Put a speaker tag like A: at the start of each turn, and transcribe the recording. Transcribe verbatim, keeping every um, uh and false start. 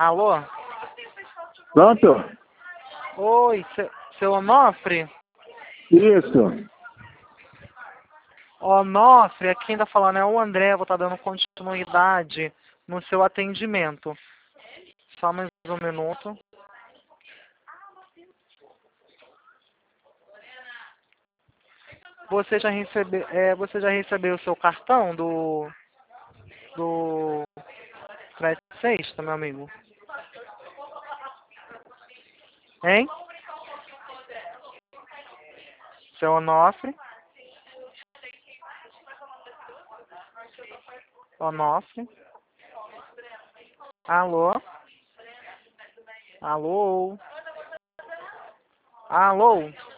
A: Alô?
B: Pronto?
A: Oi, seu, seu Onofre?
B: Isso.
A: Onofre, aqui quem tá falando é o André, vou estar dando continuidade no seu atendimento. Só mais um minuto. Você já recebeu, é, você já recebeu o seu cartão do do Crédito Sexta, meu amigo? Hein? Seu Onofre? Onofre? Alô? Alô? Alô?